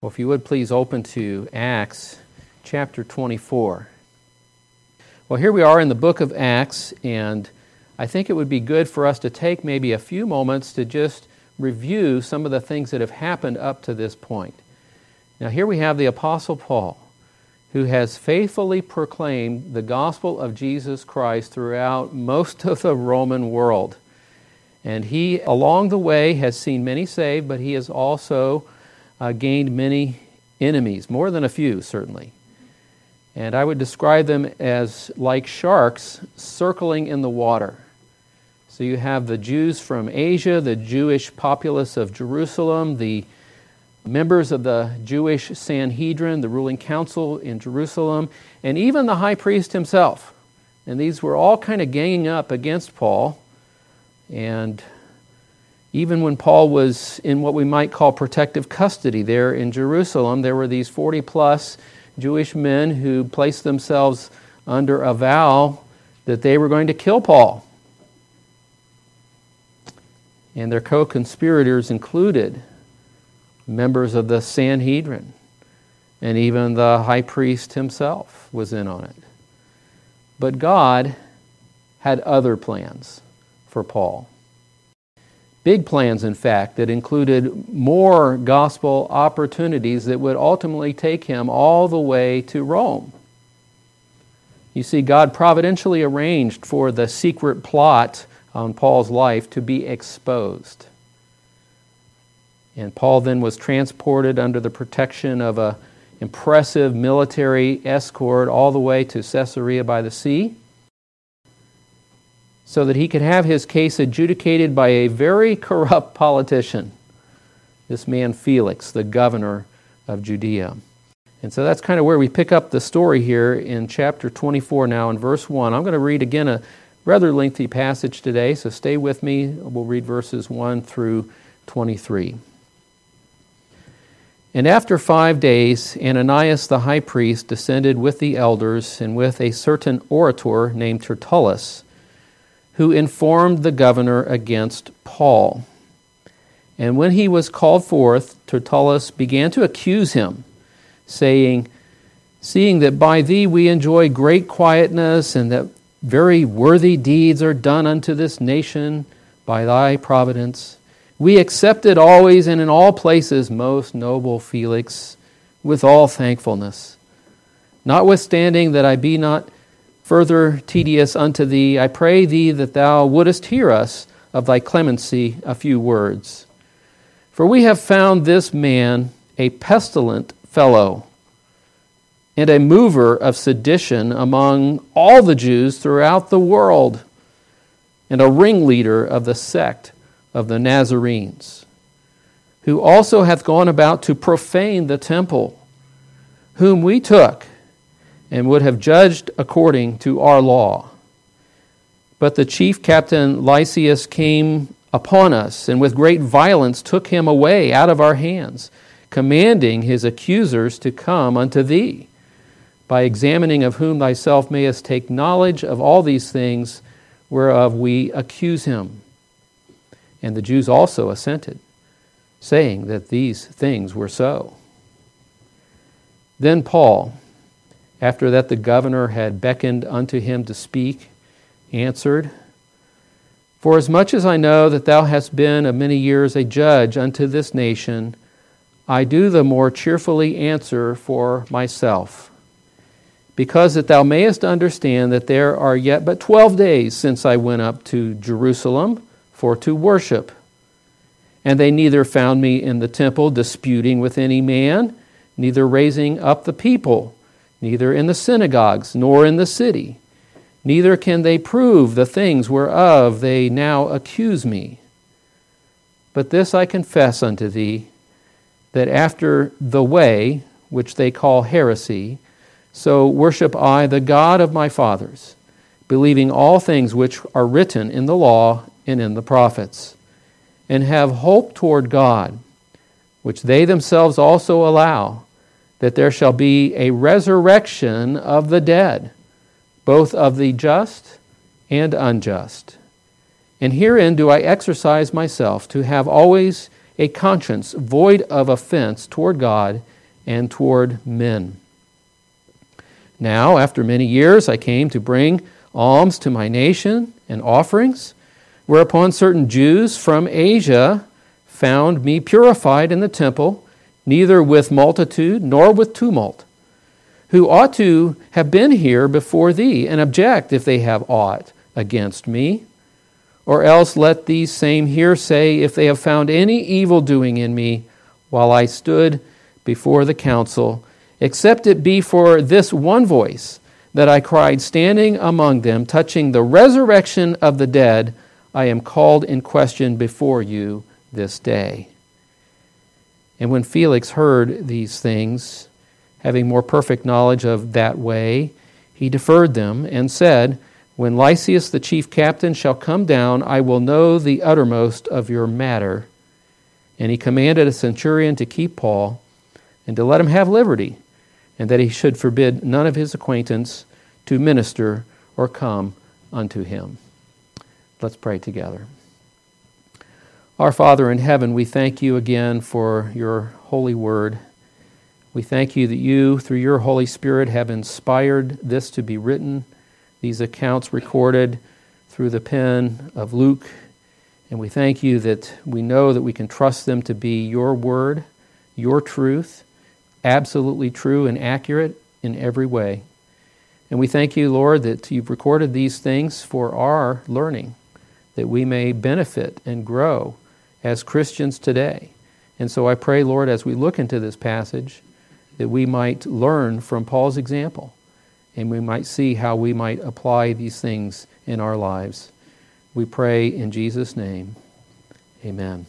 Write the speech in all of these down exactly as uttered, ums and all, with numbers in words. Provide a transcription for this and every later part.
Well, if you would please open to Acts chapter twenty-four. Well, here we are in the book of Acts, and I think it would be good for us to take maybe a few moments to just review some of the things that have happened up to this point. Now, here we have the Apostle Paul, who has faithfully proclaimed the gospel of Jesus Christ throughout most of the Roman world. And he, along the way, has seen many saved, but he has also uh, gained many enemies, more than a few, certainly. And I would describe them as like sharks circling in the water. So you have the Jews from Asia, the Jewish populace of Jerusalem, the members of the Jewish Sanhedrin, the ruling council in Jerusalem, and even the high priest himself. And these were all kind of ganging up against Paul. And even when Paul was in what we might call protective custody there in Jerusalem, there were these forty plus Jewish men who placed themselves under a vow that they were going to kill Paul. And their co-conspirators included members of the Sanhedrin, and even the high priest himself was in on it. But God had other plans for Paul. Big plans, in fact, that included more gospel opportunities that would ultimately take him all the way to Rome. You see, God providentially arranged for the secret plot on Paul's life to be exposed. And Paul then was transported under the protection of an impressive military escort all the way to Caesarea by the sea, so that he could have his case adjudicated by a very corrupt politician, this man Felix, the governor of Judea. And so that's kind of where we pick up the story here in chapter twenty-four now in verse one. I'm going to read again a rather lengthy passage today, so stay with me. We'll read verses one through twenty-three. And after five days, Ananias the high priest descended with the elders and with a certain orator named Tertullus, who informed the governor against Paul. And when he was called forth, Tertullus began to accuse him, saying, "Seeing that by thee we enjoy great quietness, and that very worthy deeds are done unto this nation by thy providence, we accept it always and in all places, most noble Felix, with all thankfulness. Notwithstanding that I be not further tedious unto thee, I pray thee that thou wouldest hear us of thy clemency a few words. For we have found this man a pestilent fellow, and a mover of sedition among all the Jews throughout the world, and a ringleader of the sect of the Nazarenes, who also hath gone about to profane the temple, whom we took and would have judged according to our law. But the chief captain Lysias came upon us, and with great violence took him away out of our hands, commanding his accusers to come unto thee, by examining of whom thyself mayest take knowledge of all these things whereof we accuse him. And the Jews also assented, saying that these things were so. Then Paul, after that the governor had beckoned unto him to speak, answered, Forasmuch as I know that thou hast been of many years a judge unto this nation, I do the more cheerfully answer for myself, because that thou mayest understand that there are yet but twelve days since I went up to Jerusalem for to worship. And they neither found me in the temple disputing with any man, neither raising up the people, neither in the synagogues, nor in the city. Neither can they prove the things whereof they now accuse me. But this I confess unto thee, that after the way, which they call heresy, so worship I the God of my fathers, believing all things which are written in the law and in the prophets, and have hope toward God, which they themselves also allow, that there shall be a resurrection of the dead, both of the just and unjust. And herein do I exercise myself to have always a conscience void of offense toward God and toward men. Now, after many years, I came to bring alms to my nation and offerings, whereupon certain Jews from Asia found me purified in the temple, neither with multitude nor with tumult, who ought to have been here before thee, and object if they have aught against me. Or else let these same here say, if they have found any evil doing in me while I stood before the council, except it be for this one voice that I cried standing among them, touching the resurrection of the dead, I am called in question before you this day. And when Felix heard these things, having more perfect knowledge of that way, he deferred them and said, when Lysias the chief captain shall come down, I will know the uttermost of your matter. And he commanded a centurion to keep Paul, and to let him have liberty, and that he should forbid none of his acquaintance to minister or come unto him. Let's pray together. Our Father in heaven, we thank you again for your holy word. We thank you that you, through your Holy Spirit, have inspired this to be written, these accounts recorded through the pen of Luke. And we thank you that we know that we can trust them to be your word, your truth, absolutely true and accurate in every way. And we thank you, Lord, that you've recorded these things for our learning, that we may benefit and grow as Christians today. And so I pray, Lord, as we look into this passage, that we might learn from Paul's example, and we might see how we might apply these things in our lives. We pray in Jesus' name. Amen.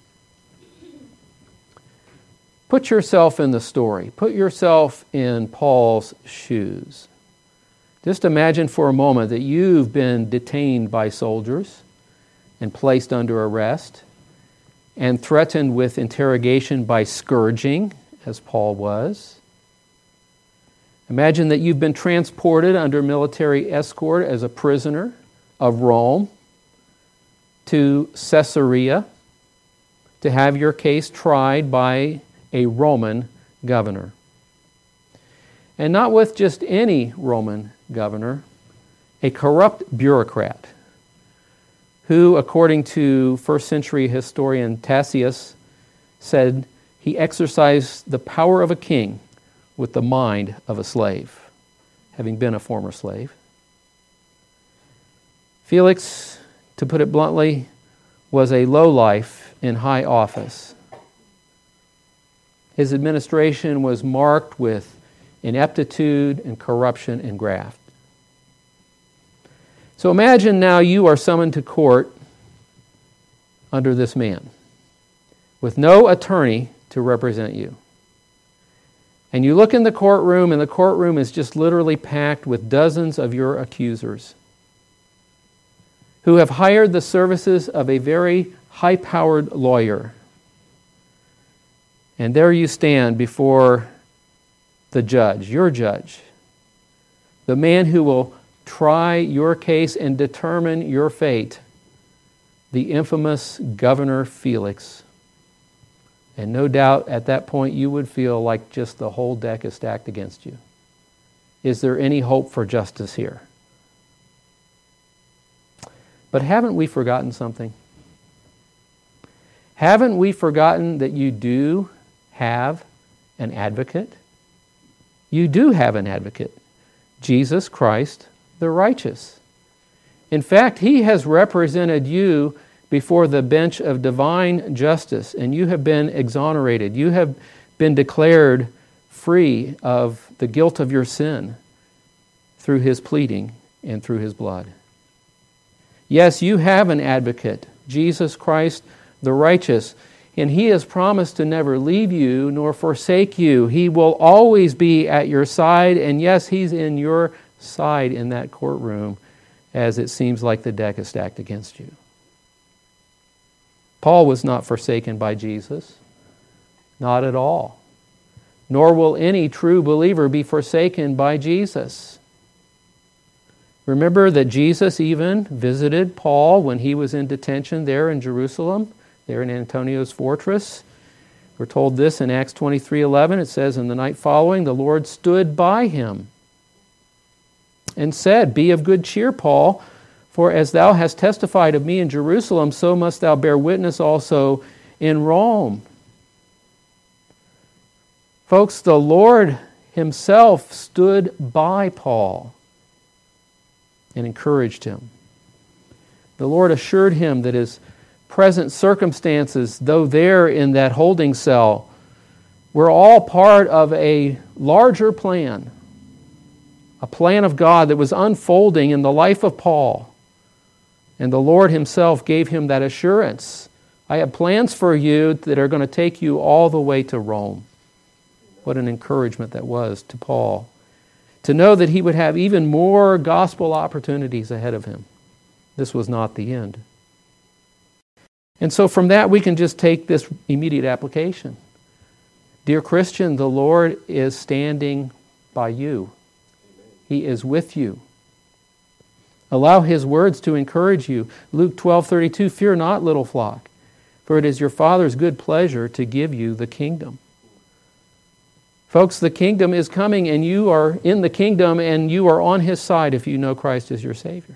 Put yourself in the story. Put yourself in Paul's shoes. Just imagine for a moment that you've been detained by soldiers and placed under arrest and threatened with interrogation by scourging, as Paul was. Imagine that you've been transported under military escort as a prisoner of Rome to Caesarea to have your case tried by a Roman governor. And not with just any Roman governor, a corrupt bureaucrat who, according to first century historian Tacitus, said he exercised the power of a king with the mind of a slave, having been a former slave. Felix, to put it bluntly, was a lowlife in high office. His administration was marked with ineptitude and corruption and graft. So imagine now you are summoned to court under this man, with no attorney to represent you. And you look in the courtroom, and the courtroom is just literally packed with dozens of your accusers who have hired the services of a very high-powered lawyer. And there you stand before the judge, your judge, the man who will try your case and determine your fate, the infamous Governor Felix. And no doubt at that point you would feel like just the whole deck is stacked against you. Is there any hope for justice here? But haven't we forgotten something? Haven't we forgotten that you do have an advocate? You do have an advocate, Jesus Christ the righteous. In fact, he has represented you before the bench of divine justice, and you have been exonerated. You have been declared free of the guilt of your sin through his pleading and through his blood. Yes, you have an advocate, Jesus Christ the righteous, and he has promised to never leave you nor forsake you. He will always be at your side, and yes, he's in your side in that courtroom as it seems like the deck is stacked against you. Paul was not forsaken by Jesus, not at all. Nor will any true believer be forsaken by Jesus. Remember that Jesus even visited Paul when he was in detention there in Jerusalem, there in Antonio's fortress, We're told this in Acts twenty-three eleven. It says, "In the night following, the Lord stood by him and said, 'Be of good cheer, Paul, for as thou hast testified of me in Jerusalem, so must thou bear witness also in Rome.'" Folks, the Lord himself stood by Paul and encouraged him. The Lord assured him that his present circumstances, though there in that holding cell, were all part of a larger plan, a plan of God that was unfolding in the life of Paul. And the Lord himself gave him that assurance. "I have plans for you that are going to take you all the way to Rome." What an encouragement that was to Paul, to know that he would have even more gospel opportunities ahead of him. This was not the end. And so from that we can just take this immediate application. Dear Christian, the Lord is standing by you. He is with you. Allow his words to encourage you. Luke twelve thirty-two, "Fear not, little flock, for it is your Father's good pleasure to give you the kingdom." Folks, the kingdom is coming, and you are in the kingdom, and you are on his side if you know Christ as your Savior.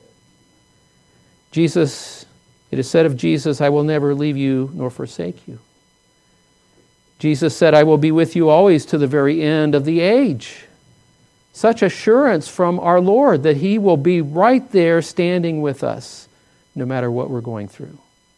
Jesus, it is said of Jesus, "I will never leave you nor forsake you." Jesus said, "I will be with you always to the very end of the age." Such assurance from our Lord that he will be right there standing with us no matter what we're going through.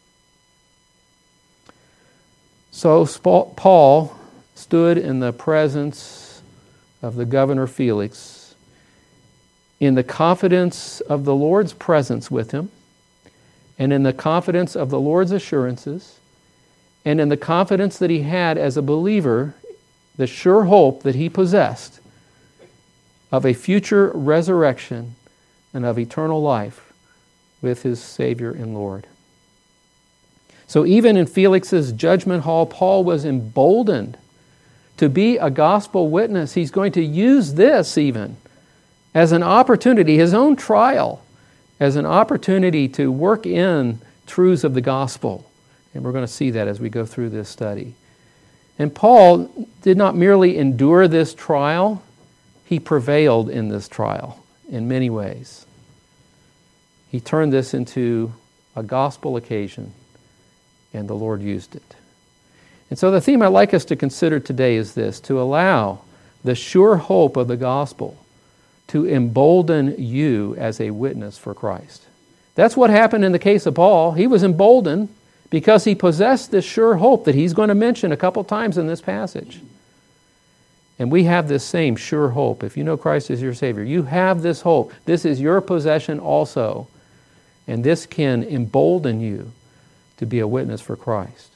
So Paul stood in the presence of the governor Felix in the confidence of the Lord's presence with him, and in the confidence of the Lord's assurances, and in the confidence that he had as a believer, the sure hope that he possessed of a future resurrection and of eternal life with his Savior and Lord. So even in Felix's judgment hall, Paul was emboldened to be a gospel witness. He's going to use this even as an opportunity, his own trial, as an opportunity to work in truths of the gospel. And we're going to see that as we go through this study. And Paul did not merely endure this trial, he prevailed in this trial in many ways. He turned this into a gospel occasion, and the Lord used it. And so the theme I'd like us to consider today is this: to allow the sure hope of the gospel to embolden you as a witness for Christ. That's what happened in the case of Paul. He was emboldened because he possessed this sure hope that he's going to mention a couple times in this passage. And we have this same sure hope. If you know Christ as your Savior, you have this hope. This is your possession also. And this can embolden you to be a witness for Christ.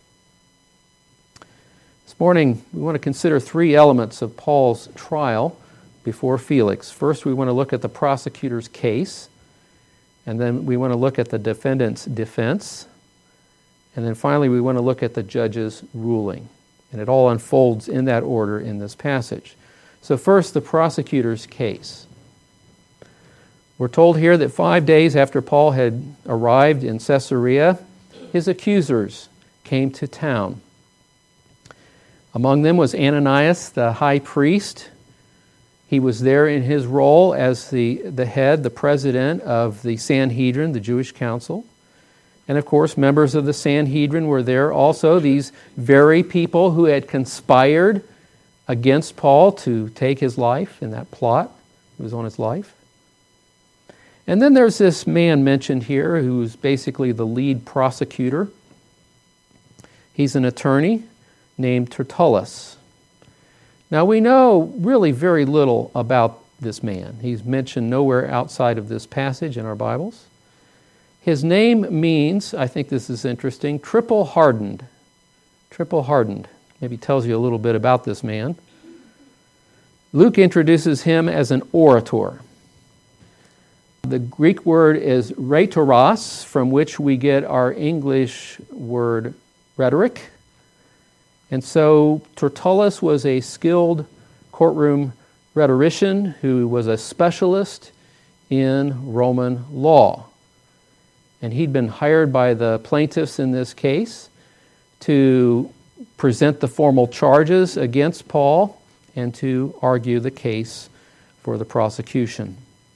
This morning, we want to consider three elements of Paul's trial before Felix. First, we want to look at the prosecutor's case. And then we want to look at the defendant's defense. And then finally, we want to look at the judge's ruling. And it all unfolds in that order in this passage. So first, the prosecutor's case. We're told here that five days after Paul had arrived in Caesarea, his accusers came to town. Among them was Ananias, the high priest. He was there in his role as the, the head, the president of the Sanhedrin, the Jewish council. And of course, members of the Sanhedrin were there also, these very people who had conspired against Paul to take his life in that plot. It was on his life. And then there's this man mentioned here who's basically the lead prosecutor. He's an attorney named Tertullus. Now we know really very little about this man. He's mentioned nowhere outside of this passage in our Bibles. His name means, I think this is interesting, triple hardened. Triple hardened. Maybe tells you a little bit about this man. Luke introduces him as an orator. The Greek word is rhetoros, from which we get our English word rhetoric. And so Tertullus was a skilled courtroom rhetorician who was a specialist in Roman law. And he'd been hired by the plaintiffs in this case to present the formal charges against Paul and to argue the case for the prosecution.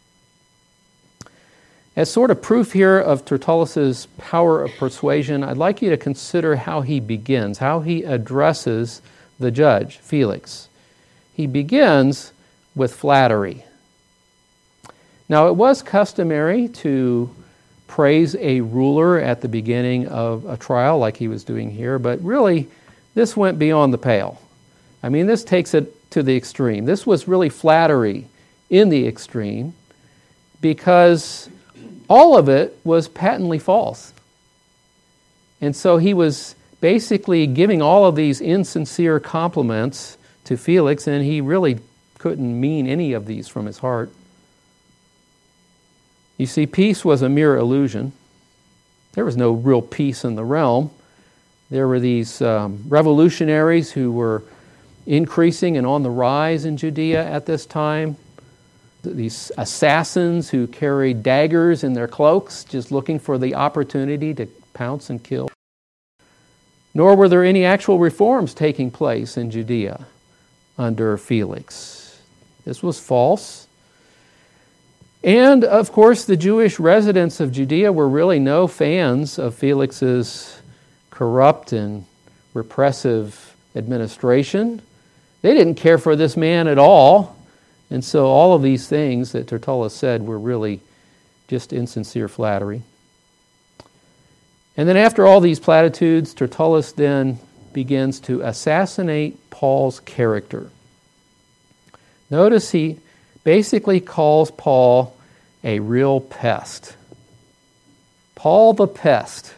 As sort of proof here of Tertullus's power of persuasion, I'd like you to consider how he begins, how he addresses the judge, Felix. He begins with flattery. Now, it was customary to praise a ruler at the beginning of a trial like he was doing here, but really, this went beyond the pale. I mean, this takes it to the extreme. This was really flattery in the extreme because all of it was patently false. And so he was basically giving all of these insincere compliments to Felix, and he really couldn't mean any of these from his heart. You see, peace was a mere illusion. There was no real peace in the realm. There were these um, revolutionaries who were increasing and on the rise in Judea at this time. These assassins who carried daggers in their cloaks, just looking for the opportunity to pounce and kill. Nor were there any actual reforms taking place in Judea under Felix. This was false. And, of course, the Jewish residents of Judea were really no fans of Felix's corrupt and repressive administration. They didn't care for this man at all. And so all of these things that Tertullus said were really just insincere flattery. And then after all these platitudes, Tertullus then begins to assassinate Paul's character. Notice he basically calls Paul a real pest. Paul the pest.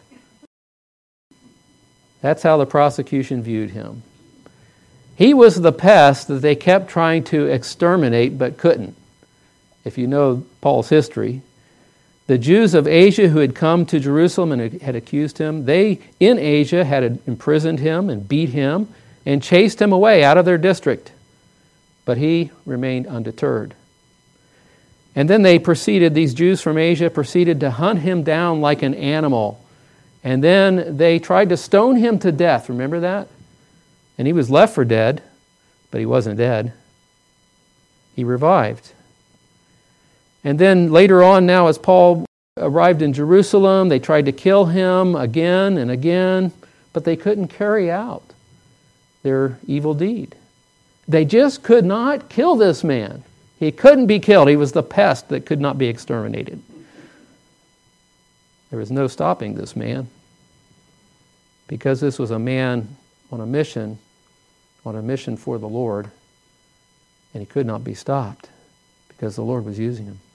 That's how the prosecution viewed him. He was the pest that they kept trying to exterminate but couldn't. If you know Paul's history, the Jews of Asia who had come to Jerusalem and had accused him, they in Asia had imprisoned him and beat him and chased him away out of their district. But he remained undeterred. And then they proceeded, these Jews from Asia proceeded to hunt him down like an animal. And then they tried to stone him to death. Remember that? And he was left for dead, but he wasn't dead. He revived. And then later on now, as Paul arrived in Jerusalem, they tried to kill him again and again, but they couldn't carry out their evil deed. They just could not kill this man. He couldn't be killed. He was the pest that could not be exterminated. There was no stopping this man because this was a man on a mission, on a mission for the Lord, and he could not be stopped because the Lord was using him.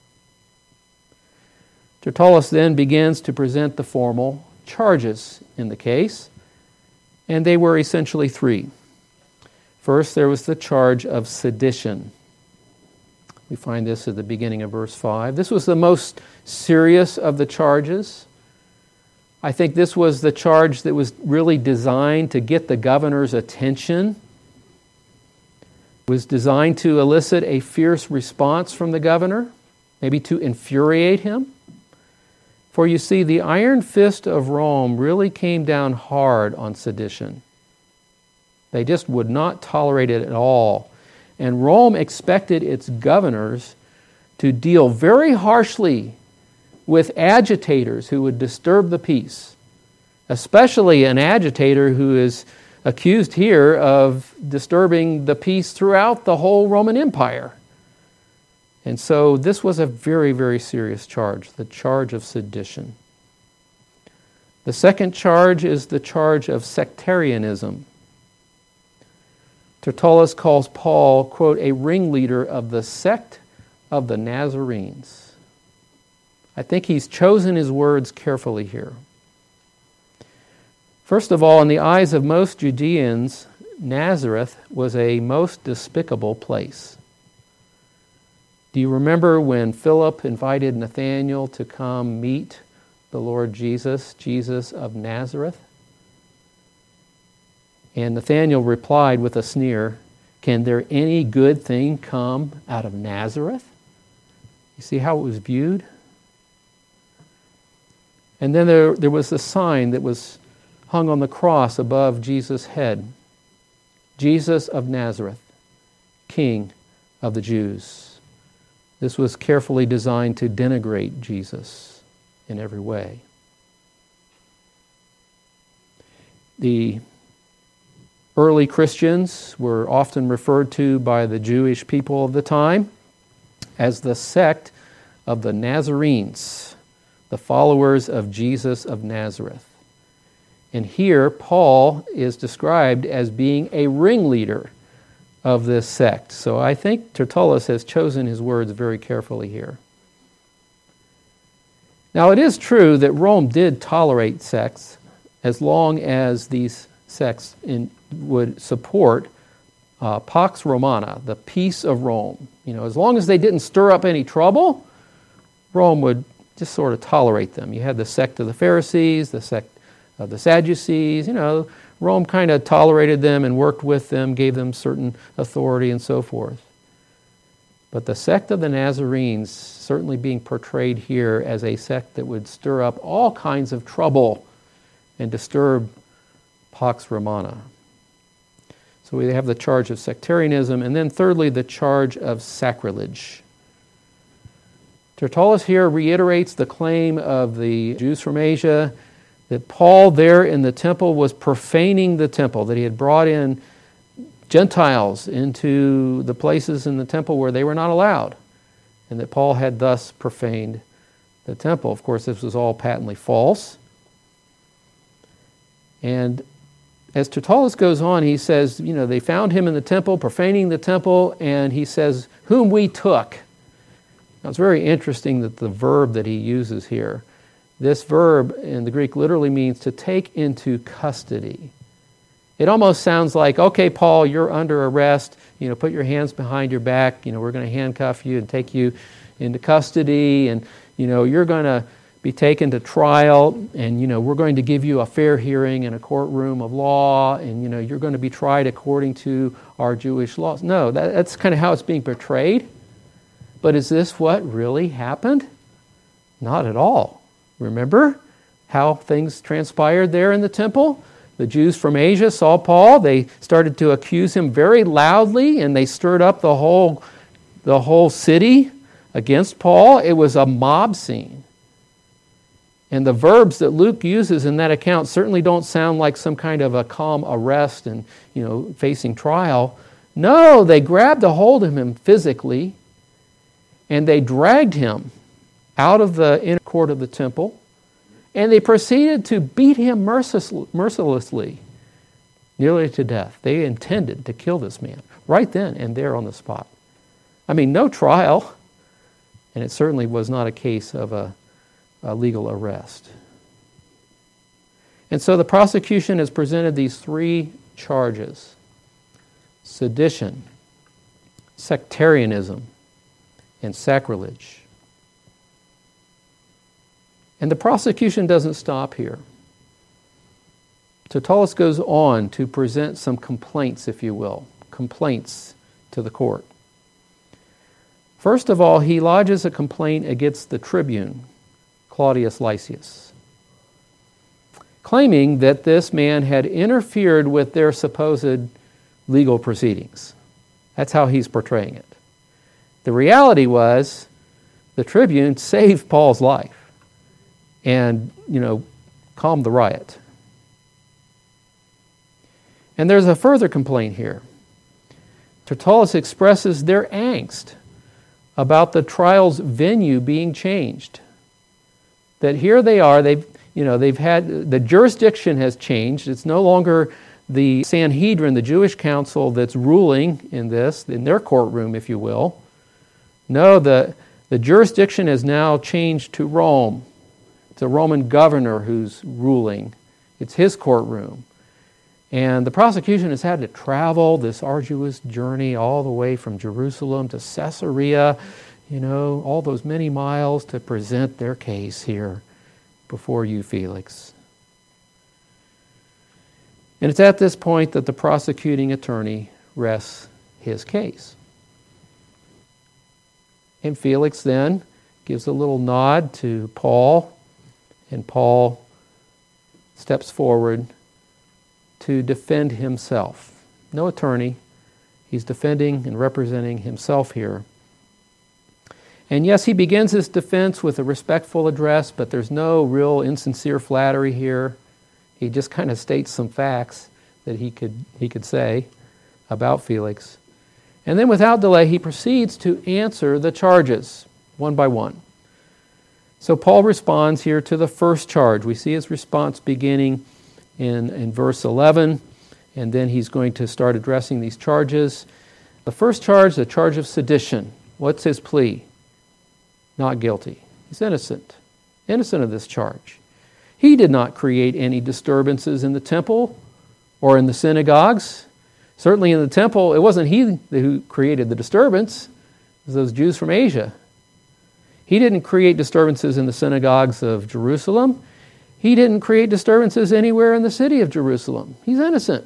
Tertullus then begins to present the formal charges in the case, and they were essentially three. First, there was the charge of sedition. We find this at the beginning of verse five. This was the most serious of the charges. I think this was the charge that was really designed to get the governor's attention. It was designed to elicit a fierce response from the governor, maybe to infuriate him. For you see, the iron fist of Rome really came down hard on sedition. They just would not tolerate it at all. And Rome expected its governors to deal very harshly with agitators who would disturb the peace, especially an agitator who is accused here of disturbing the peace throughout the whole Roman Empire. And so this was a very, very serious charge, the charge of sedition. The second charge is the charge of sectarianism. Tertullus calls Paul, quote, a ringleader of the sect of the Nazarenes. I think he's chosen his words carefully here. First of all, in the eyes of most Judeans, Nazareth was a most despicable place. Do you remember when Philip invited Nathanael to come meet the Lord Jesus, Jesus of Nazareth? And Nathanael replied with a sneer, "Can there any good thing come out of Nazareth?" You see how it was viewed? And then there, there was a sign that was hung on the cross above Jesus' head. Jesus of Nazareth, King of the Jews. This was carefully designed to denigrate Jesus in every way. The early Christians were often referred to by the Jewish people of the time as the sect of the Nazarenes, the followers of Jesus of Nazareth. And here, Paul is described as being a ringleader of this sect. So I think Tertullus has chosen his words very carefully here. Now, it is true that Rome did tolerate sects as long as these sects in, would support uh, Pax Romana, the peace of Rome. You know, as long as they didn't stir up any trouble, Rome would just sort of tolerate them. You had the sect of the Pharisees, the sect of the Sadducees. You know, Rome kind of tolerated them and worked with them, gave them certain authority and so forth. But the sect of the Nazarenes certainly being portrayed here as a sect that would stir up all kinds of trouble and disturb Pax Romana. So we have the charge of sectarianism, and then thirdly, the charge of sacrilege. Tertullus here reiterates the claim of the Jews from Asia that Paul there in the temple was profaning the temple, that he had brought in Gentiles into the places in the temple where they were not allowed, and that Paul had thus profaned the temple. Of course, this was all patently false. And as Tertullus goes on, he says, you know, they found him in the temple, profaning the temple, and he says, whom we took. Now, it's very interesting that the verb that he uses here, this verb in the Greek literally means to take into custody. It almost sounds like, okay, Paul, you're under arrest. You know, put your hands behind your back. You know, we're going to handcuff you and take you into custody, and you know, you're going to be taken to trial, and you know, we're going to give you a fair hearing in a courtroom of law, and you know, you're going to be tried according to our Jewish laws. No, that, that's kind of how it's being portrayed. But is this what really happened? Not at all. Remember how things transpired there in the temple? The Jews from Asia saw Paul. They started to accuse him very loudly, and they stirred up the whole, the whole city against Paul. It was a mob scene. And the verbs that Luke uses in that account certainly don't sound like some kind of a calm arrest and, you know, facing trial. No, they grabbed a hold of him physically, and they dragged him out of the inner court of the temple, and they proceeded to beat him mercilessly, nearly to death. They intended to kill this man right then and there on the spot. I mean, no trial, and it certainly was not a case of a A legal arrest. And so the prosecution has presented these three charges: sedition, sectarianism, and sacrilege. And the prosecution doesn't stop here. Tertullus goes on to present some complaints, if you will, complaints to the court. First of all, he lodges a complaint against the tribune, Claudius Lysias, claiming that this man had interfered with their supposed legal proceedings. That's how he's portraying it. The reality was the tribune saved Paul's life and, you know, calmed the riot. And there's a further complaint here. Tertullus expresses their angst about the trial's venue being changed. That here they are, they've, you know, they've had, the jurisdiction has changed. It's no longer the Sanhedrin, the Jewish council, that's ruling in this, in their courtroom, if you will. No, the, the jurisdiction has now changed to Rome. It's a Roman governor who's ruling. It's his courtroom. And the prosecution has had to travel this arduous journey all the way from Jerusalem to Caesarea, you know, all those many miles to present their case here before you, Felix. And it's at this point that the prosecuting attorney rests his case. And Felix then gives a little nod to Paul, and Paul steps forward to defend himself. No attorney. He's defending and representing himself here. And yes, he begins his defense with a respectful address, but there's no real insincere flattery here. He just kind of states some facts that he could he could say about Felix. And then without delay, he proceeds to answer the charges one by one. So Paul responds here to the first charge. We see his response beginning in, in verse eleven, and then he's going to start addressing these charges. The first charge, the charge of sedition. What's his plea? Not guilty. He's innocent. Innocent of this charge. He did not create any disturbances in the temple or in the synagogues. Certainly in the temple, it wasn't he who created the disturbance. It was those Jews from Asia. He didn't create disturbances in the synagogues of Jerusalem. He didn't create disturbances anywhere in the city of Jerusalem. He's innocent.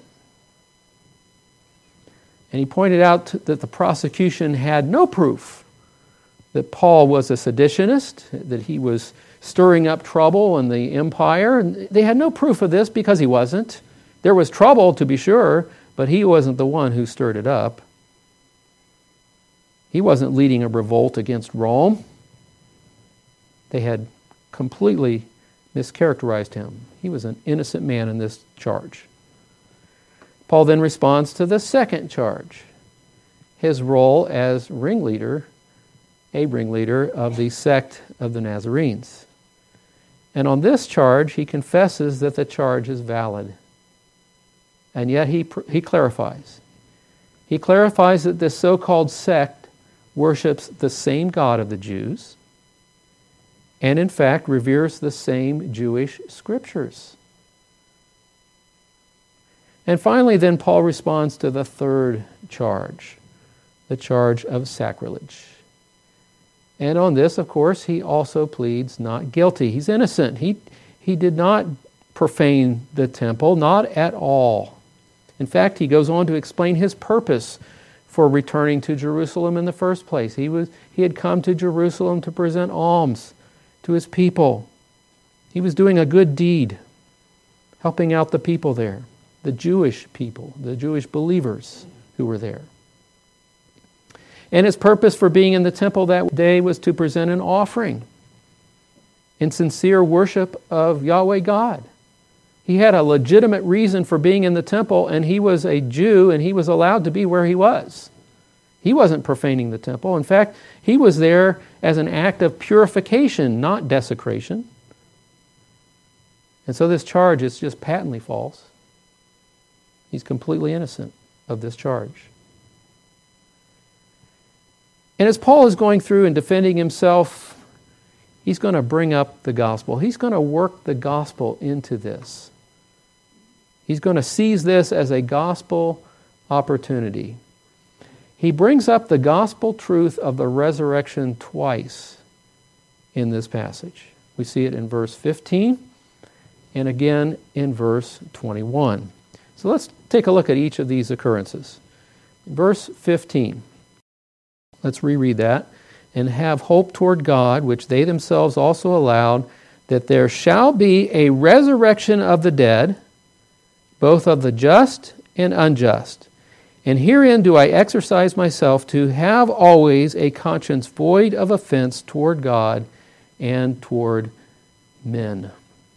And he pointed out that the prosecution had no proof that Paul was a seditionist, that he was stirring up trouble in the empire. They had no proof of this because he wasn't. There was trouble, to be sure, but he wasn't the one who stirred it up. He wasn't leading a revolt against Rome. They had completely mischaracterized him. He was an innocent man in this charge. Paul then responds to the second charge, his role as ringleader, a ringleader of the sect of the Nazarenes. And on this charge, he confesses that the charge is valid. And yet he he clarifies. He clarifies that this so-called sect worships the same God of the Jews, and in fact reveres the same Jewish scriptures. And finally, then, Paul responds to the third charge, the charge of sacrilege. And on this, of course, he also pleads not guilty. He's innocent. He, he did not profane the temple, not at all. In fact, he goes on to explain his purpose for returning to Jerusalem in the first place. He was he had come to Jerusalem to present alms to his people. He was doing a good deed, helping out the people there, the Jewish people, the Jewish believers who were there. And his purpose for being in the temple that day was to present an offering in sincere worship of Yahweh God. He had a legitimate reason for being in the temple, and he was a Jew, and he was allowed to be where he was. He wasn't profaning the temple. In fact, he was there as an act of purification, not desecration. And so this charge is just patently false. He's completely innocent of this charge. And as Paul is going through and defending himself, he's going to bring up the gospel. He's going to work the gospel into this. He's going to seize this as a gospel opportunity. He brings up the gospel truth of the resurrection twice in this passage. We see it in verse fifteen and again in verse twenty-one. So let's take a look at each of these occurrences. Verse fifteen. Let's reread that. And have hope toward God, which they themselves also allowed, that there shall be a resurrection of the dead, both of the just and unjust. And herein do I exercise myself to have always a conscience void of offense toward God and toward men.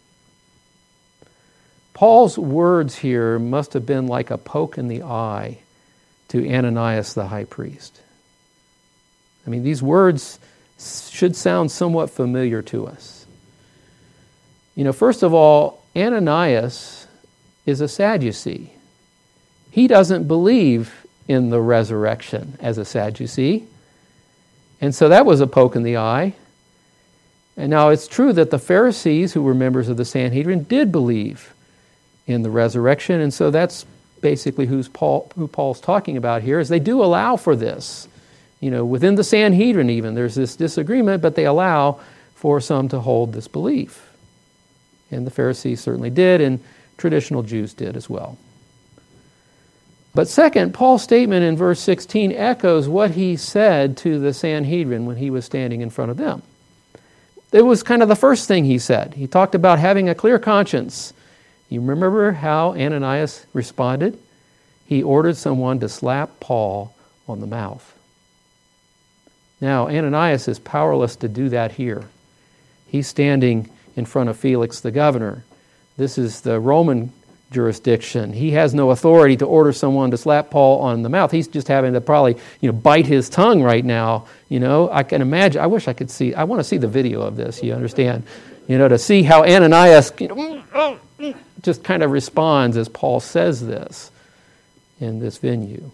Paul's words here must have been like a poke in the eye to Ananias the high priest. I mean, these words should sound somewhat familiar to us. You know, first of all, Ananias is a Sadducee. He doesn't believe in the resurrection as a Sadducee. And so that was a poke in the eye. And now it's true that the Pharisees, who were members of the Sanhedrin, did believe in the resurrection. And so that's basically who's Paul, who Paul's talking about here, is they do allow for this. You know, within the Sanhedrin even, there's this disagreement, but they allow for some to hold this belief. And the Pharisees certainly did, and traditional Jews did as well. But second, Paul's statement in verse sixteen echoes what he said to the Sanhedrin when he was standing in front of them. It was kind of the first thing he said. He talked about having a clear conscience You remember how Ananias responded? He ordered someone to slap Paul on the mouth. Now, Ananias is powerless to do that here. He's standing in front of Felix the governor. This is the Roman jurisdiction. He has no authority to order someone to slap Paul on the mouth. He's just having to probably, you know, bite his tongue right now. You know, I can imagine. I wish I could see. I want to see the video of this. You understand? You know, to see how Ananias, you know, just kind of responds as Paul says this in this venue.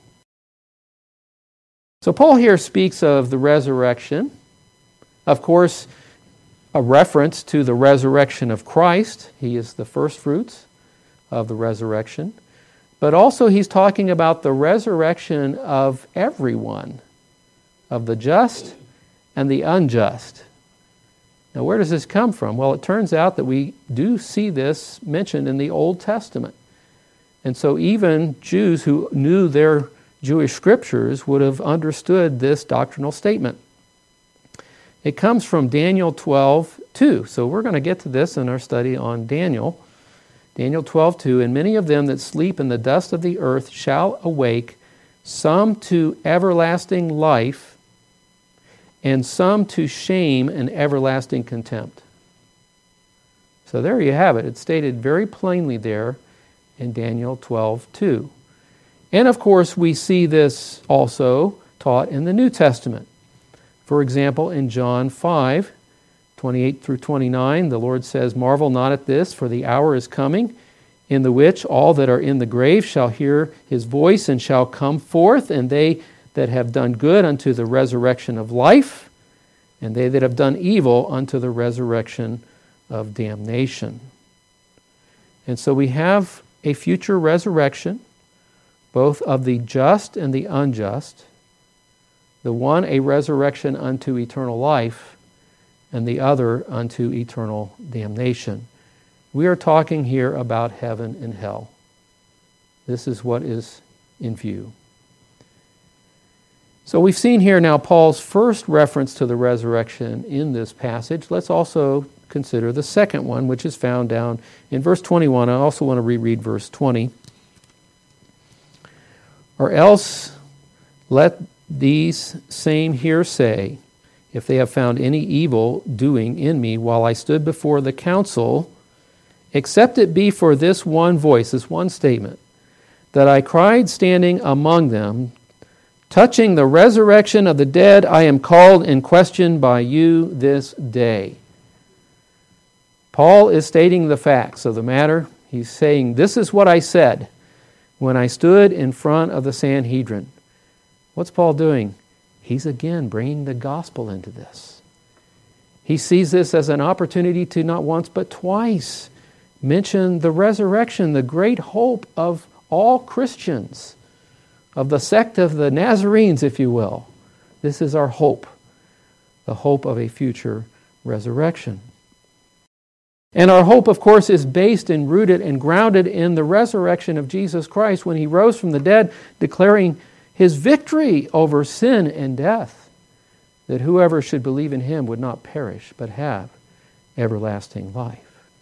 So Paul here speaks of the resurrection. Of course, a reference to the resurrection of Christ. He is the first fruits of the resurrection. But also he's talking about the resurrection of everyone, of the just and the unjust. Now, where does this come from? Well, it turns out that we do see this mentioned in the Old Testament. And so even Jews who knew their Jewish scriptures would have understood this doctrinal statement. It comes from Daniel twelve two. So we're going to get to this in our study on Daniel. Daniel twelve two, and many of them that sleep in the dust of the earth shall awake, some to everlasting life, and some to shame and everlasting contempt. So there you have it. It's stated very plainly there in Daniel twelve two. And of course, we see this also taught in the New Testament. For example, in John five, twenty-eight through twenty-nine, the Lord says, "Marvel not at this, for the hour is coming, in the which all that are in the grave shall hear his voice and shall come forth, and they that have done good unto the resurrection of life, and they that have done evil unto the resurrection of damnation." And so we have a future resurrection, both of the just and the unjust. The one a resurrection unto eternal life, and the other unto eternal damnation. We are talking here about heaven and hell. This is what is in view. So we've seen here now Paul's first reference to the resurrection in this passage. Let's also consider the second one, which is found down in verse twenty-one. I also want to reread verse twenty. "Or else let these same here say, if they have found any evil doing in me while I stood before the council, except it be for this one voice," this one statement, "that I cried standing among them, touching the resurrection of the dead, I am called in question by you this day." Paul is stating the facts of the matter. He's saying, this is what I said when I stood in front of the Sanhedrin. What's Paul doing? He's again bringing the gospel into this. He sees this as an opportunity to not once but twice mention the resurrection, the great hope of all Christians, of the sect of the Nazarenes, if you will. This is our hope, the hope of a future resurrection. And our hope, of course, is based and rooted and grounded in the resurrection of Jesus Christ when he rose from the dead, declaring his victory over sin and death, that whoever should believe in him would not perish, but have everlasting life.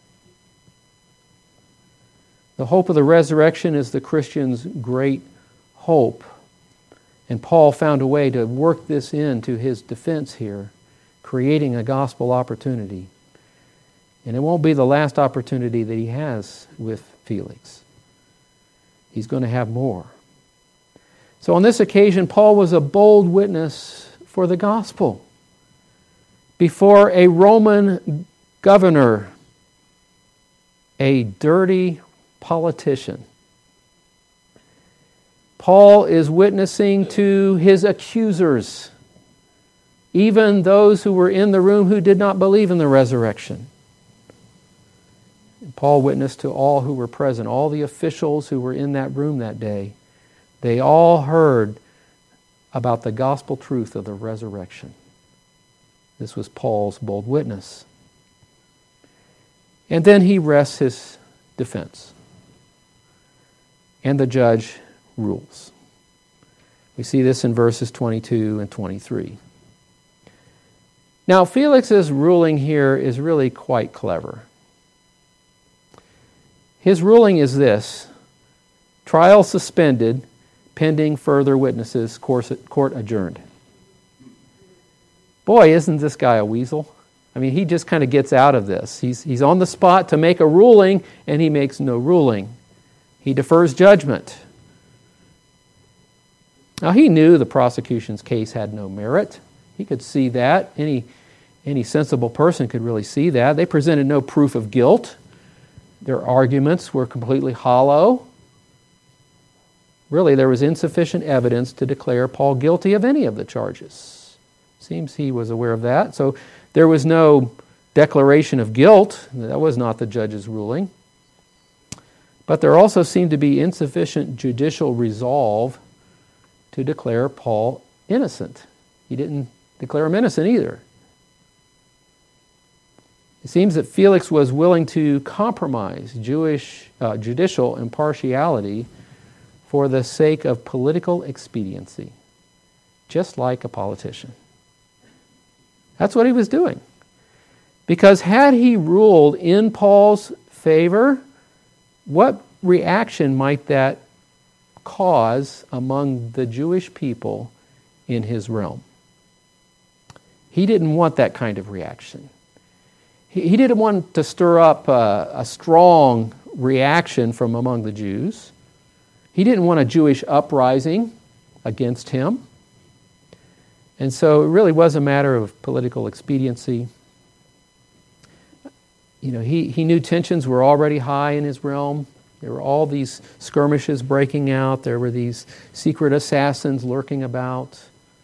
The hope of the resurrection is the Christian's great hope. And Paul found a way to work this into his defense here, creating a gospel opportunity. And it won't be the last opportunity that he has with Felix. He's going to have more. So on this occasion, Paul was a bold witness for the gospel before a Roman governor, a dirty politician. Paul is witnessing to his accusers, even those who were in the room who did not believe in the resurrection. And Paul witnessed to all who were present, all the officials who were in that room that day. They all heard about the gospel truth of the resurrection. This was Paul's bold witness. And then he rests his defense. And the judge rules. We see this in verses twenty-two and twenty-three. Now, Felix's ruling here is really quite clever. His ruling is this: trial suspended, pending further witnesses, court adjourned. Boy, isn't this guy a weasel? I mean, he just kind of gets out of this. He's, he's on the spot to make a ruling, and he makes no ruling. He defers judgment. Now, he knew the prosecution's case had no merit. He could see that. Any, any sensible person could really see that. They presented no proof of guilt. Their arguments were completely hollow. Really, there was insufficient evidence to declare Paul guilty of any of the charges. Seems he was aware of that. So there was no declaration of guilt. That was not the judge's ruling. But there also seemed to be insufficient judicial resolve to declare Paul innocent. He didn't declare him innocent either. It seems that Felix was willing to compromise Jewish uh, judicial impartiality for the sake of political expediency, just like a politician. That's what he was doing. Because had he ruled in Paul's favor, what reaction might that cause among the Jewish people in his realm? He didn't want that kind of reaction. He, he didn't want to stir up a, a strong reaction from among the Jews. He didn't want a Jewish uprising against him. And so it really was a matter of political expediency. You know, he, he knew tensions were already high in his realm. There were all these skirmishes breaking out. There were these secret assassins lurking about.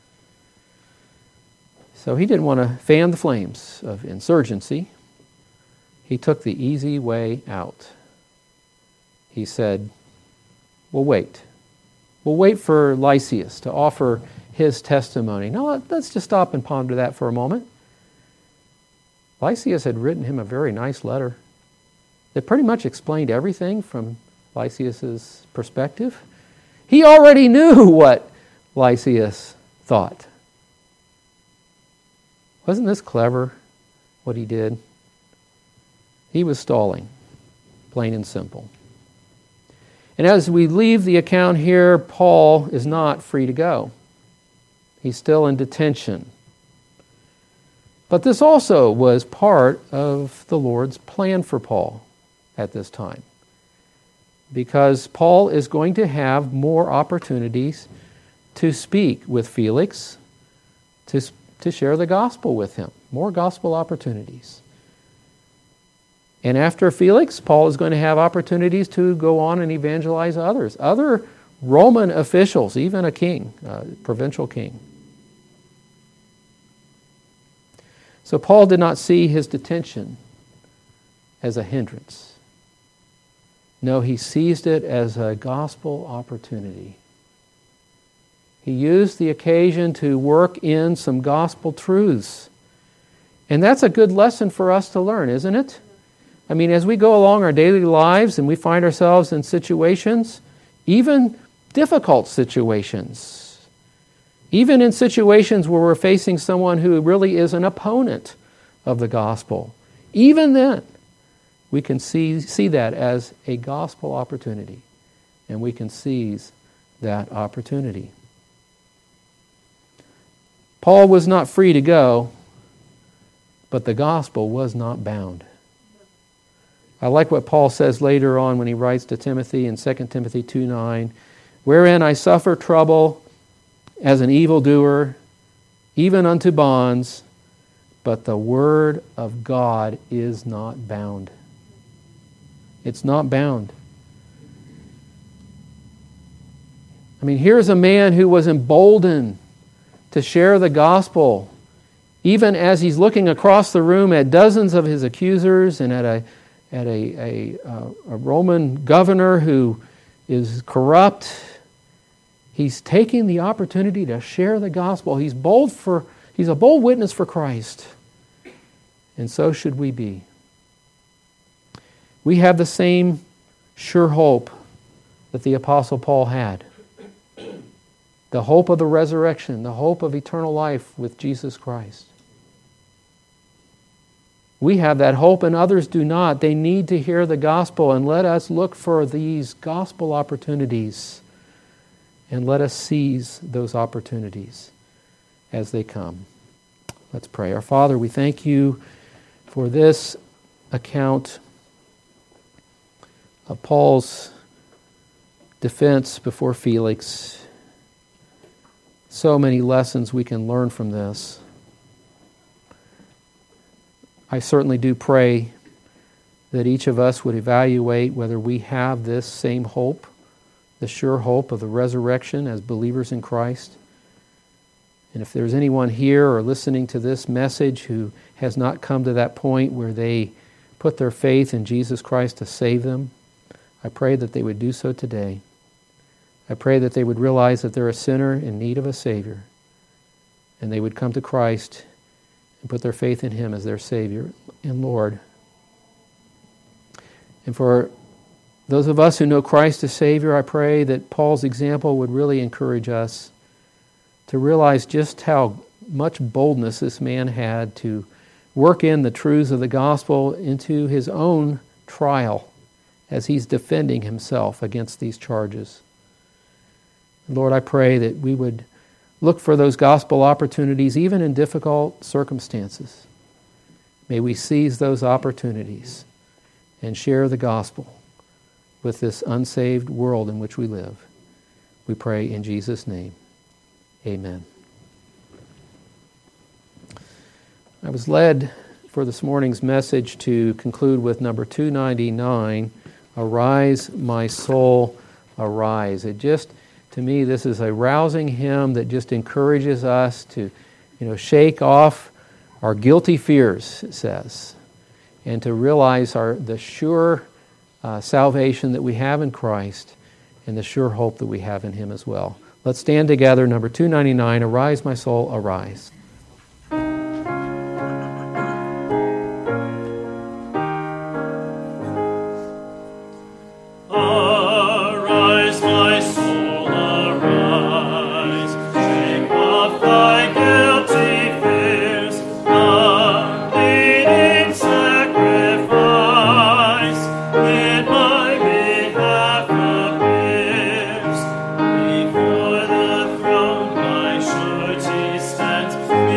So he didn't want to fan the flames of insurgency. He took the easy way out. He said, we'll wait. We'll wait for Lysias to offer his testimony. Now, let's just stop and ponder that for a moment. Lysias had written him a very nice letter that pretty much explained everything from Lysias' perspective. He already knew what Lysias thought. Wasn't this clever, what he did? He was stalling, plain and simple. And as we leave the account here, Paul is not free to go. He's still in detention. But this also was part of the Lord's plan for Paul at this time, because Paul is going to have more opportunities to speak with Felix, to, to share the gospel with him, more gospel opportunities. And after Felix, Paul is going to have opportunities to go on and evangelize others, other Roman officials, even a king, a provincial king. So Paul did not see his detention as a hindrance. No, he seized it as a gospel opportunity. He used the occasion to work in some gospel truths. And that's a good lesson for us to learn, isn't it? I mean, as we go along our daily lives and we find ourselves in situations, even difficult situations, even in situations where we're facing someone who really is an opponent of the gospel, even then, we can see, see that as a gospel opportunity, and we can seize that opportunity. Paul was not free to go, but the gospel was not bound. I like what Paul says later on when he writes to Timothy in Second Timothy two nine, wherein I suffer trouble as an evildoer, even unto bonds, but the word of God is not bound. It's not bound. I mean, here's a man who was emboldened to share the gospel, even as he's looking across the room at dozens of his accusers and at a at a, a, a Roman governor who is corrupt. He's taking the opportunity to share the gospel. He's bold for he's a bold witness for Christ. And so should we be. We have the same sure hope that the Apostle Paul had. The hope of the resurrection, the hope of eternal life with Jesus Christ. We have that hope and others do not. They need to hear the gospel, and let us look for these gospel opportunities and let us seize those opportunities as they come. Let's pray. Our Father, we thank you for this account of Paul's defense before Felix. So many lessons we can learn from this. I certainly do pray that each of us would evaluate whether we have this same hope, the sure hope of the resurrection as believers in Christ. And if there's anyone here or listening to this message who has not come to that point where they put their faith in Jesus Christ to save them, I pray that they would do so today. I pray that they would realize that they're a sinner in need of a Savior, and they would come to Christ and put their faith in Him as their Savior and Lord. And for those of us who know Christ as Savior, I pray that Paul's example would really encourage us to realize just how much boldness this man had to work in the truths of the gospel into his own trial as he's defending himself against these charges. Lord, I pray that we would look for those gospel opportunities even in difficult circumstances. May we seize those opportunities and share the gospel with this unsaved world in which we live. We pray in Jesus' name. Amen. I was led for this morning's message to conclude with number two ninety-nine, Arise, My Soul, Arise. It just, to me, this is a rousing hymn that just encourages us to, you know, shake off our guilty fears, it says, and to realize our the sure uh, salvation that we have in Christ and the sure hope that we have in Him as well. Let's stand together, number two ninety-nine, Arise, My Soul, Arise. Before the throne my surety stands.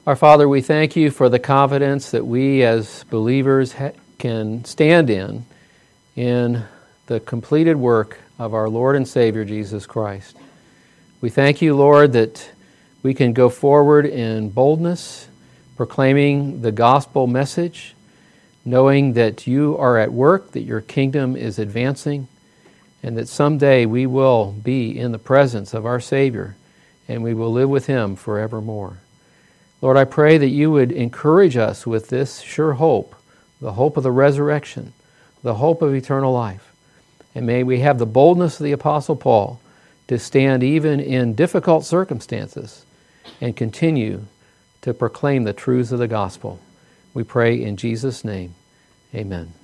Our Father, we thank you for the confidence that we as believers ha- can stand in, in the completed work of our Lord and Savior, Jesus Christ. We thank you, Lord, that we can go forward in boldness, proclaiming the gospel message, knowing that you are at work, that your kingdom is advancing, and that someday we will be in the presence of our Savior, and we will live with him forevermore. Lord, I pray that you would encourage us with this sure hope, the hope of the resurrection, the hope of eternal life. And may we have the boldness of the Apostle Paul to stand even in difficult circumstances and continue to proclaim the truths of the gospel. We pray in Jesus' name. Amen.